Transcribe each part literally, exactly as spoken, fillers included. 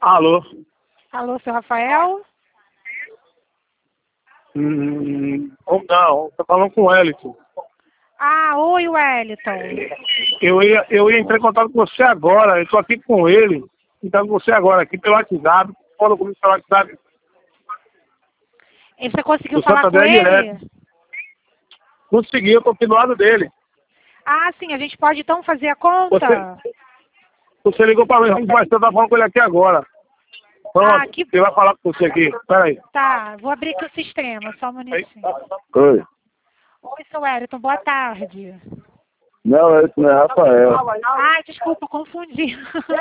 Alô? Alô, seu Rafael? Hum, não, tô falando com o Wellington. Ah, oi, Wellington. Eu ia, eu ia entrar em contato com você agora, eu tô aqui com ele, então com você agora, aqui pelo WhatsApp, fala comigo pelo WhatsApp. E você conseguiu O falar com Santander ele? direto. Consegui, eu tô aqui do lado dele. Ah, sim, a gente pode então fazer a conta? Você, você ligou pra mim, mas eu tava falando com ele aqui agora. Pronto, Ah, que... ele vai falar com você aqui, peraí. Tá, vou abrir aqui o sistema, só um minutinho. Oi. Oi, seu Wellington, boa tarde. Não, esse não é Rafael. Ai, desculpa, confundi.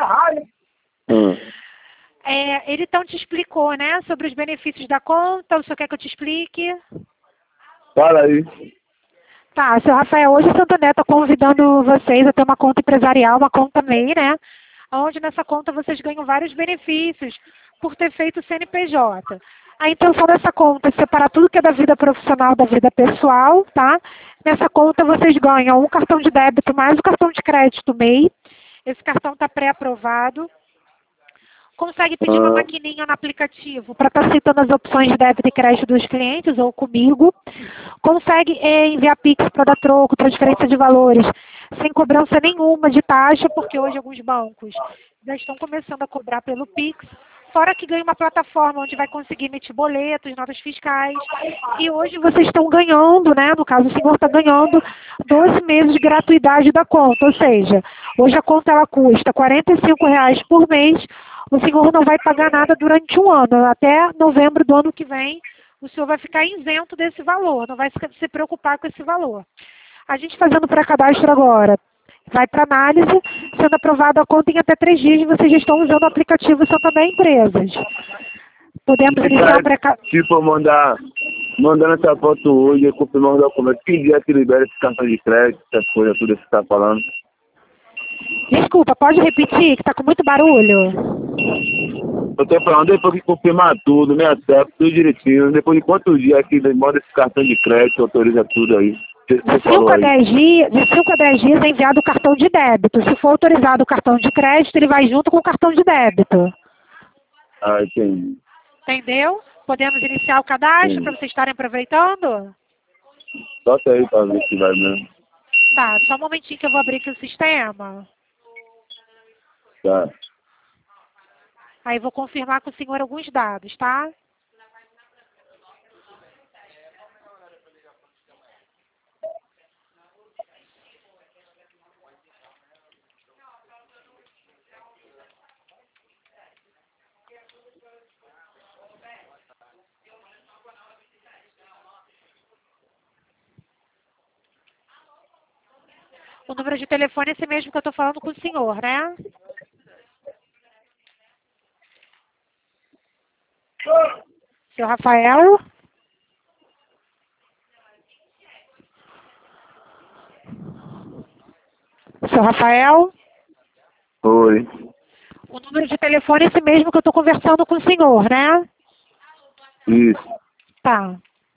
Hum. É, ele então te explicou, né, sobre os benefícios da conta, o senhor quer que eu te explique? Fala aí. Tá, seu Rafael, hoje o Santander está convidando vocês a ter uma conta empresarial, uma conta M E I, né? Onde nessa conta vocês ganham vários benefícios por ter feito o C N P J. A intenção dessa conta é separar tudo que é da vida profissional da vida pessoal, tá? Nessa conta vocês ganham um cartão de débito mais o cartão de crédito M E I. Esse cartão está pré-aprovado. Consegue pedir uma Ah. maquininha no aplicativo para estar citando as opções de débito e crédito dos clientes ou comigo. Consegue é, enviar Pix para dar troco, transferência de valores, sem cobrança nenhuma de taxa, porque hoje alguns bancos já estão começando a cobrar pelo Pix. Fora que ganha uma plataforma onde vai conseguir emitir boletos, notas fiscais. E hoje vocês estão ganhando, né? No caso, o senhor está ganhando doze meses de gratuidade da conta. Ou seja, hoje a conta ela custa quarenta e cinco reais por mês. O senhor não vai pagar nada durante um ano. Até novembro do ano que vem, o senhor vai ficar isento desse valor. Não vai se preocupar com esse valor. A gente fazendo pré-cadastro agora, vai para análise, sendo aprovada a conta em até três dias, vocês já estão usando o aplicativo Santander Empresas. Podemos iniciar o pré-cadastro. Tipo, mandar, mandando essa foto hoje, eu confirmar os documentos. Que dia que libera esse cartão de crédito, essas coisas, tudo que você tá falando? Desculpa, pode repetir, que está com muito barulho? Eu tô falando, depois que confirmar tudo, me acerto, tudo direitinho, depois de quantos dias que manda esse cartão de crédito, autoriza tudo aí? Você De falou cinco a aí. dez dias, de cinco a dez dias é enviado o cartão de débito. Se for autorizado o cartão de crédito, ele vai junto com o cartão de débito. Ah, entendi. Entendeu? Podemos iniciar o cadastro para vocês estarem aproveitando? Bota aí pra ver se vai mesmo. Tá, só um momentinho que eu vou abrir aqui o sistema. Tá. Aí vou confirmar com o senhor alguns dados, tá? O número de telefone é esse mesmo que eu estou falando com o senhor, né? Seu Rafael? Seu Rafael? Oi. O número de telefone é esse mesmo que eu estou conversando com o senhor, né? Isso. Tá.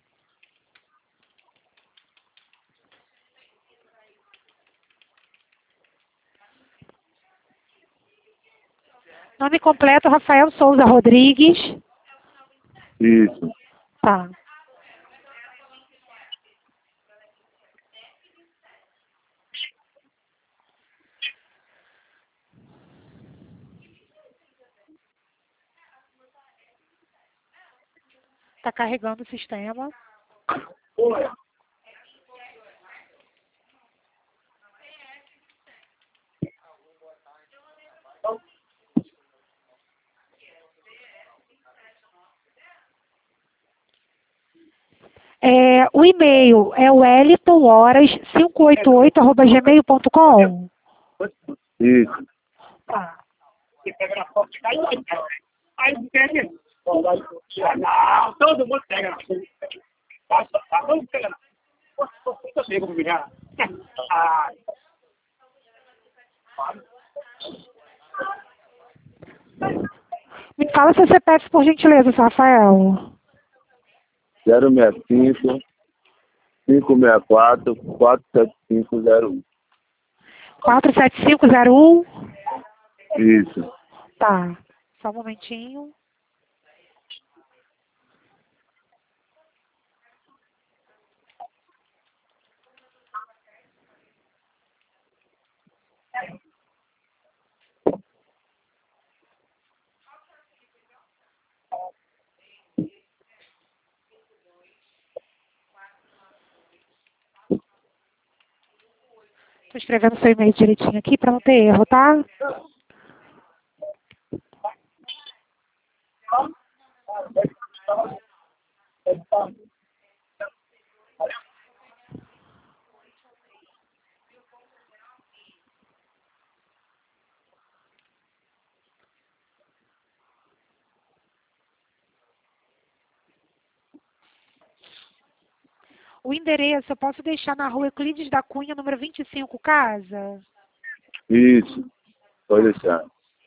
Nome completo, Rafael Souza Rodrigues. Isso. Tá. Tá carregando o sistema. É, o e-mail é o wellington horas cinco oito oito arroba gmail ponto com. Isso. Tá. Você pega na foto e cai aí. Aí não pega. Não, todo mundo pega na foto. Passa, tá? Todo mundo pega na foto. Eu sei como virar. Ah. Me fala seu C P F, por gentileza, seu Rafael. zero seis cinco, cinco seis quatro, quatro sete cinco zero um. quatro sete cinco zero um. Isso. Tá. Só um momentinho. Estou escrevendo seu e-mail direitinho aqui para não ter erro, tá? O endereço eu posso deixar na rua Euclides da Cunha, número vinte e cinco, casa? Isso. Pode deixar.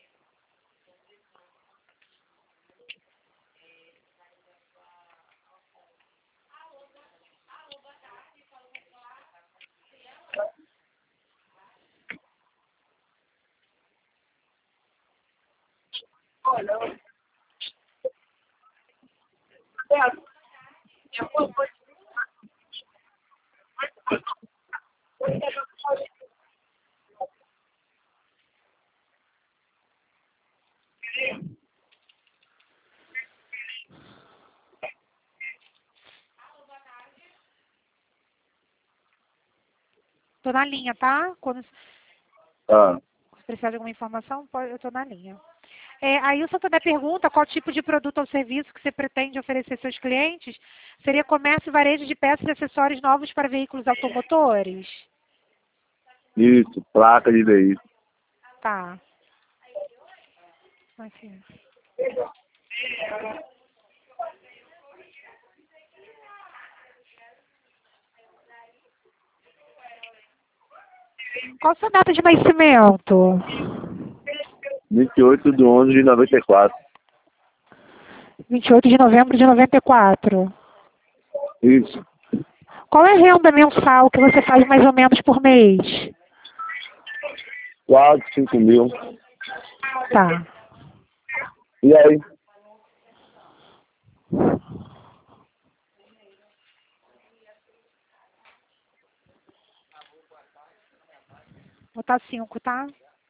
Estou na linha, tá? Quando Tá. se precisar de alguma informação, pode- eu estou na linha. É, aí o senhor também pergunta qual tipo de produto ou serviço que você pretende oferecer aos seus clientes. Seria comércio e varejo de peças e acessórios novos para veículos automotores? Isso. Placa de veículo. Tá. Aqui. Qual a sua data de nascimento? vinte e oito de onze de noventa e quatro. vinte e oito de novembro de noventa e quatro. Isso. Qual é a renda mensal que você faz mais ou menos por mês? Quatro, cinco mil. Tá. E aí? Vou botar cinco, tá?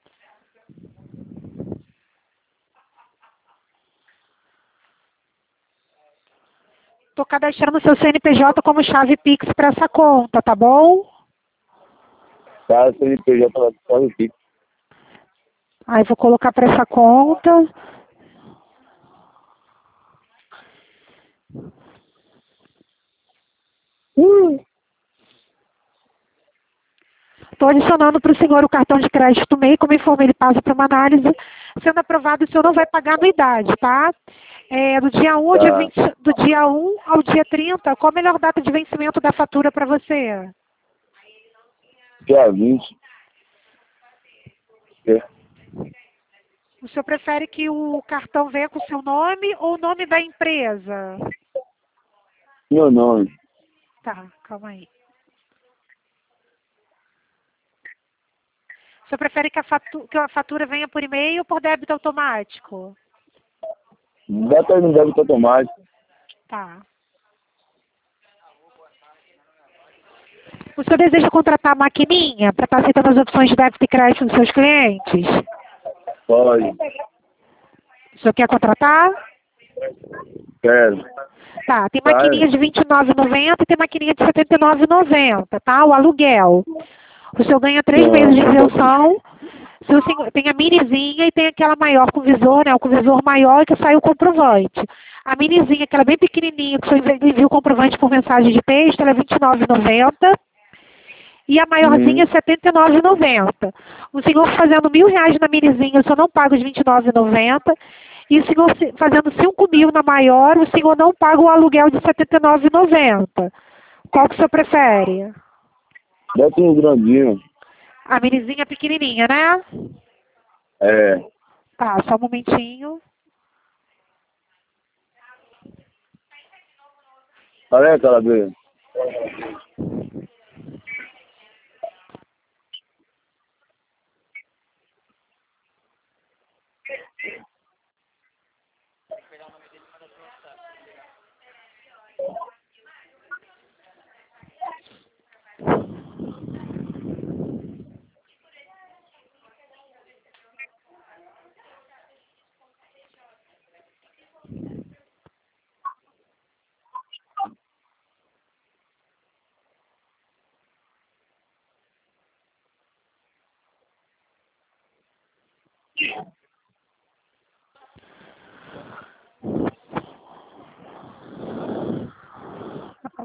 Estou cadastrando seu C N P J como chave Pix para essa conta, tá bom? Tá, C N P J pode aqui. Aí vou colocar para essa conta. Estou adicionando para o senhor o cartão de crédito M E I, como informe ele passa para uma análise. Sendo aprovado, o senhor não vai pagar anuidade, tá? É, do dia um ao dia Tá. vinte, do dia um ao dia trinta, qual a melhor data de vencimento da fatura para você? Dia vinte. É. O senhor prefere que o cartão venha com o seu nome ou o nome da empresa? Meu nome. Tá, calma aí. O senhor prefere que a, fatu que a fatura venha por e-mail ou por débito automático? Bota aí no débito automático. Tá. O senhor deseja contratar a maquininha para estar aceitando as opções de débito e crédito dos seus clientes? Pode. O senhor quer contratar? Quero. Tá, tem Tá. maquininha de vinte e nove reais e noventa centavos e tem maquininha de setenta e nove reais e noventa centavos, tá? O aluguel. O senhor ganha três Não, meses de não pode. isenção. Se o senhor, tem a minizinha e tem aquela maior com visor, né? O com visor maior que sai o comprovante. A minizinha, aquela bem pequenininha, que o senhor envia o comprovante por mensagem de texto, ela é vinte e nove reais e noventa centavos. E a maiorzinha é Uhum. setenta e nove reais e noventa centavos. O senhor fazendo mil reais na minizinha, o senhor não paga os vinte e nove reais e noventa centavos. E o senhor se- fazendo cinco mil na maior, o senhor não paga o aluguel de setenta e nove reais e noventa centavos. Qual que o senhor prefere? Bota um grandinho. A minizinha pequenininha, né? É. Tá, só um momentinho. Olha aí, cara dele.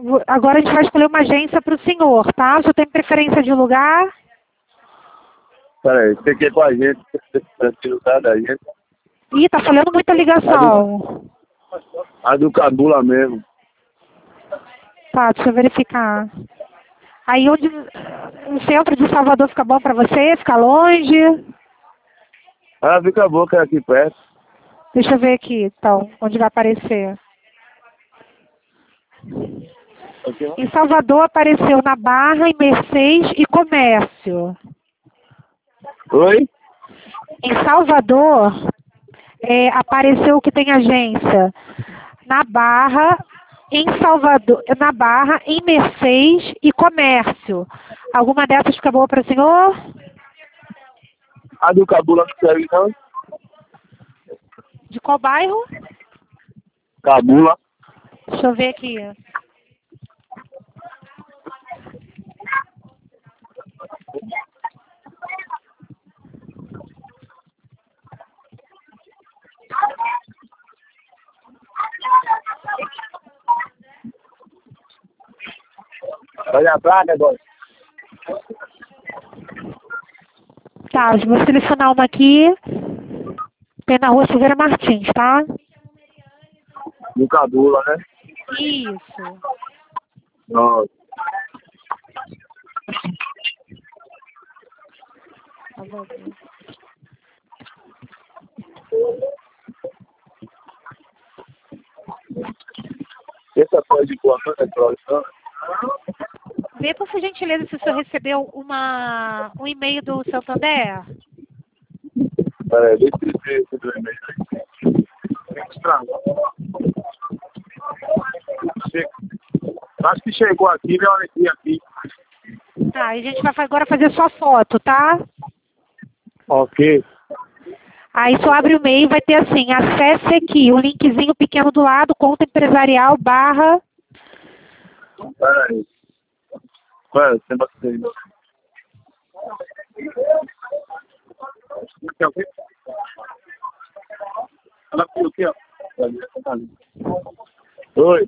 agora a gente vai escolher uma agência para o senhor, tá? O senhor tem preferência de lugar? Peraí, você quer com a gente, você lugar da gente? Ih, tá falhando muita ligação. A do Cabula mesmo. Tá, deixa eu verificar. Aí onde o centro de Salvador fica bom para você? Fica longe? Ah, fica boa, que é aqui perto. Deixa eu ver aqui, então, onde vai aparecer. Aqui, ó. Em Salvador apareceu na Barra, em Mercês e Comércio. Oi? Em Salvador, é, apareceu que tem agência na Barra, em Salvador, na Barra, em Mercês e Comércio. Alguma dessas fica boa para o senhor? A do Cabula não serve, não? De qual bairro? Cabula. Deixa eu ver aqui. Olha a placa, agora. Tá, eu vou selecionar uma aqui. Tem na rua Silveira Martins, tá? Do Cabula, né? Isso. Nossa. Essa pode de boa noite, produção. Vê, por gentileza, se o senhor recebeu uma, um e-mail do Santander. Peraí, deixa eu ver esse do e-mail aí. Che- Acho que chegou aqui, meu aqui, aqui. Tá, a gente vai agora fazer só foto, tá? Ok. Aí só abre o e-mail, vai ter assim, acesse aqui, o linkzinho pequeno do lado, conta empresarial, barra... Peraí. Peraí, você não sei. Aqui, ok? Ela aqui, aqui, ó. Oi.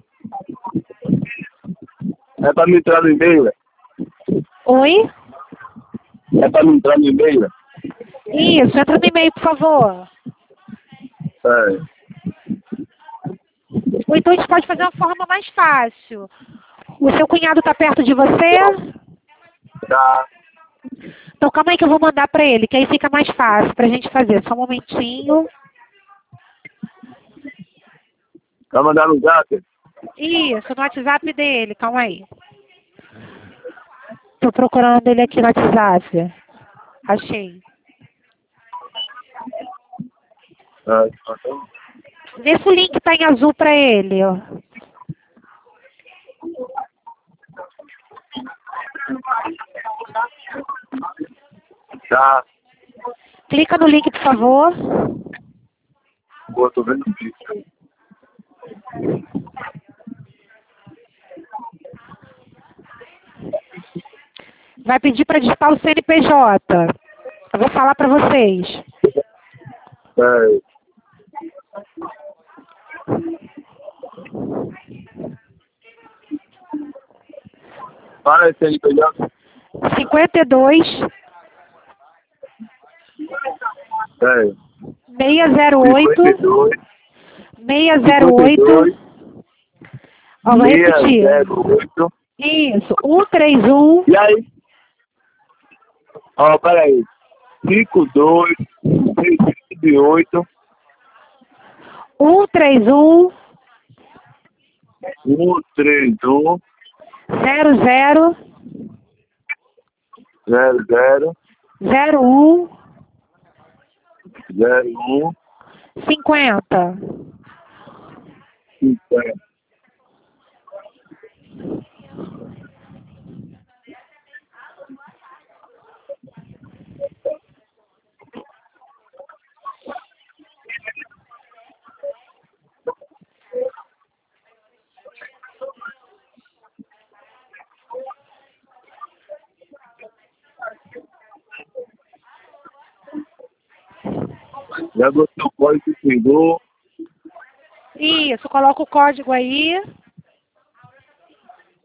É pra me entrar no e-mail, velho? Oi? É pra me entrar no e-mail, velho? Isso, entra no e-mail, por favor. Peraí. Ou então a gente pode fazer uma forma mais fácil. O seu cunhado tá perto de você? Tá. Então calma aí que eu vou mandar pra ele, que aí fica mais fácil pra gente fazer. Só um momentinho. Vai mandar no zap? Isso, no WhatsApp dele, calma aí. Tô procurando ele aqui no WhatsApp. Achei. Ah, então. Vê se o link tá em azul pra ele, ó. Tá. Clica no link, por favor. Boa, tô vendo o vídeo. Vai pedir para digitar o C N P J. Eu vou falar para vocês. Peraí. Para esse aí, pegar. cinquenta e dois, Peraí. seiscentos e oito, cinquenta e dois. seiscentos e oito. Ó, vou repetir. seiscentos e oito. Isso, cento e trinta e um. E aí? Ó, peraí. cinquenta e dois, seiscentos e oito. cento e trinta e um. cento e trinta e um. zero zero. zero zero. zero um. zero um. cinquenta. cinquenta. Já gostou o código que chegou? Isso, coloca o código aí.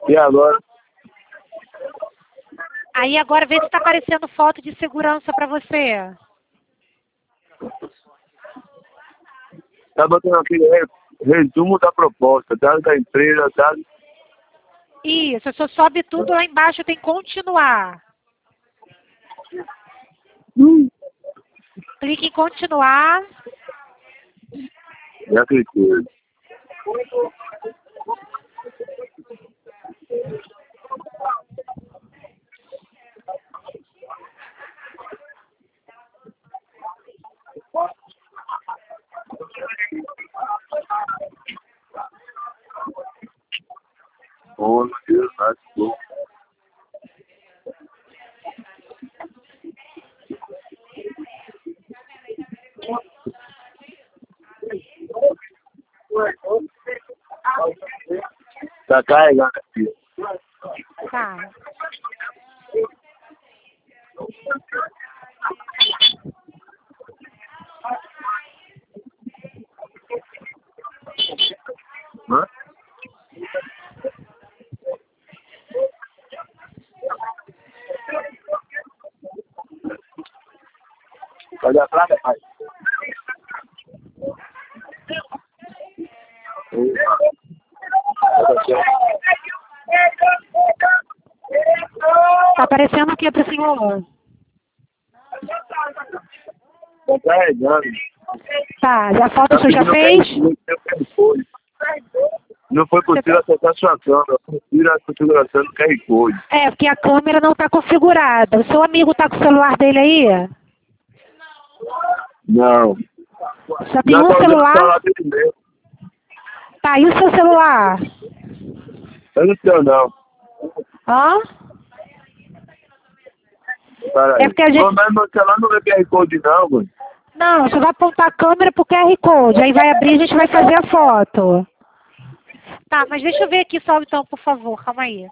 E agora? Aí agora vê se está aparecendo foto de segurança para você. Tá botando aqui re- resumo da proposta, dados da empresa, dados. Isso, você sobe tudo, lá embaixo tem continuar. Hum. Clique em continuar. Já cliquei. Oh, meu Deus, lascou. Tá carregando aqui. Tá. Hã? Cadê a placa, pai? Tá aparecendo aqui para o senhor. Tá carregando. Tá, já a foto o senhor já pedindo fez? Q R Code. Não foi possível acessar sua câmera. Confira a configuração do Q R Code. É, porque a câmera não está configurada. O seu amigo tá com o celular dele aí? Não. Só tem Já um tá usando o celular? celular dele mesmo. Tá, e o seu celular? Eu não sei não. Hã? Peraí. É porque a gente- Ô, mas meu celular não vê Q R Code não, mano. Não, você vai apontar a câmera pro Q R Code, aí vai abrir e a gente vai fazer a foto. Tá, mas deixa eu ver aqui só então, por favor, calma aí.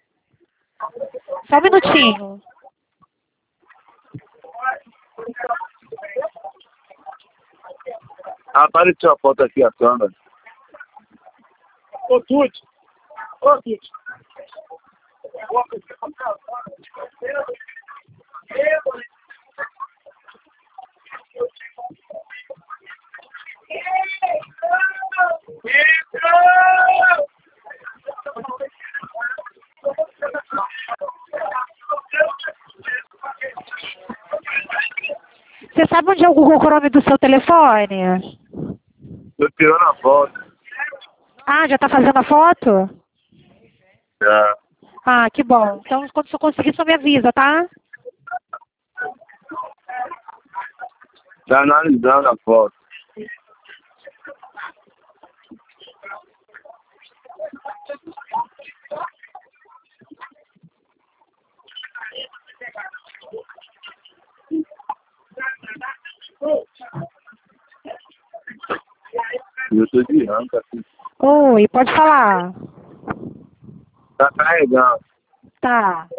Só um minutinho. Apareceu a foto aqui, a câmera. Ô, Tuti. Ô, Tuti. Você sabe onde é o Google Chrome do seu telefone? Tô tirando a foto. Ah, já tá fazendo a foto? Já. Ah, que bom. Então, quando você conseguir, só me avisa, tá? Tá analisando a foto. Eu tô de ranca aqui. Oi, pode falar. Tá carregando. Tá.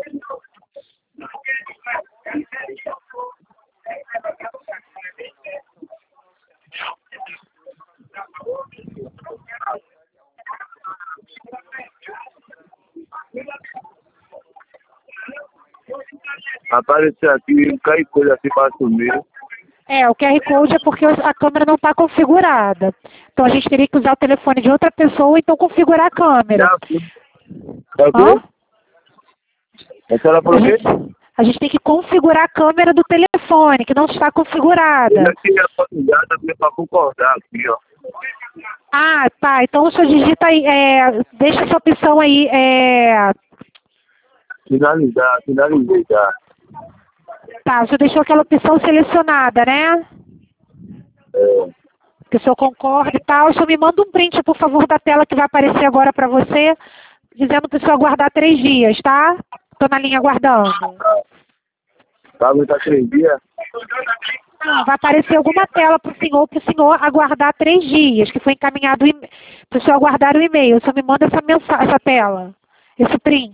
Apareceu aqui, cai coisa assim pra sumir. É, o Q R Code é porque a câmera não está configurada. Então a gente teria que usar o telefone de outra pessoa ou então configurar a câmera. É o Hã? quê? A senhora A falou o quê? gente, a gente tem que configurar a câmera do telefone, que não está Eu configurada. já tive a foto já, também pra concordar aqui, ó. Ah, tá. Então o senhor digita aí, é, deixa essa opção aí, é, Finalizar, finalizei já. tá, o senhor deixou aquela opção selecionada, né? É, Que o senhor concorda e tal. O senhor me manda um print, por favor, da tela que vai aparecer agora para você, dizendo para o senhor aguardar três dias, tá? Tô na linha aguardando. pra aguentar três dias. Não, vai aparecer alguma tela para o senhor, para o senhor aguardar três dias, que foi encaminhado para o senhor aguardar o e-mail. O senhor me manda essa mensagem, essa tela, esse print.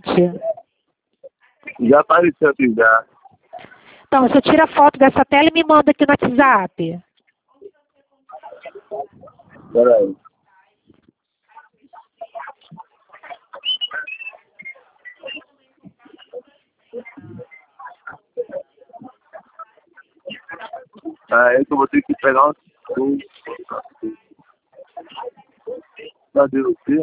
Já apareceu aqui já. Então, o senhor tira a foto dessa tela e me manda aqui no WhatsApp. Peraí. Aí que eu vou ter que pegar um... Cadê você?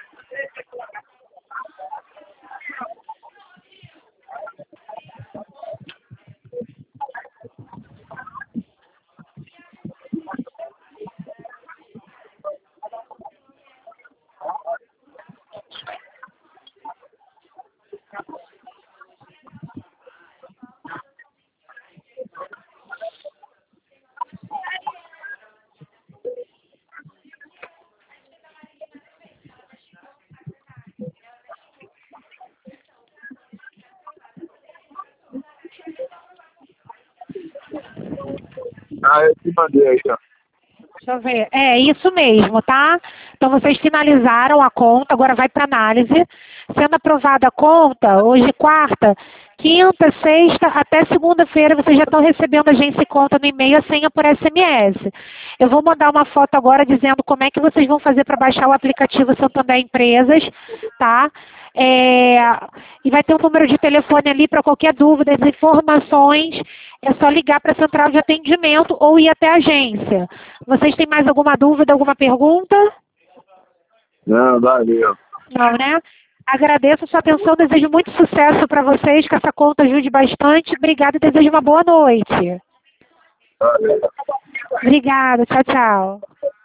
Ah, eu te mandei aí, ó. Deixa eu ver. É isso mesmo, tá? Então vocês finalizaram a conta, agora vai para análise. Sendo aprovada a conta, hoje quarta, quinta, sexta, até segunda-feira vocês já estão recebendo a agência e conta no e-mail, a senha por S M S. Eu vou mandar uma foto agora dizendo como é que vocês vão fazer para baixar o aplicativo Santander Empresas, tá? É, e vai ter um número de telefone ali para qualquer dúvida, as informações, é só ligar para a central de atendimento ou ir até a agência. Vocês têm mais alguma dúvida, alguma pergunta? Não, valeu. Não, né? Agradeço a sua atenção, desejo muito sucesso para vocês, que essa conta ajude bastante. Obrigada e desejo uma boa noite. Valeu. Obrigada, tchau, tchau.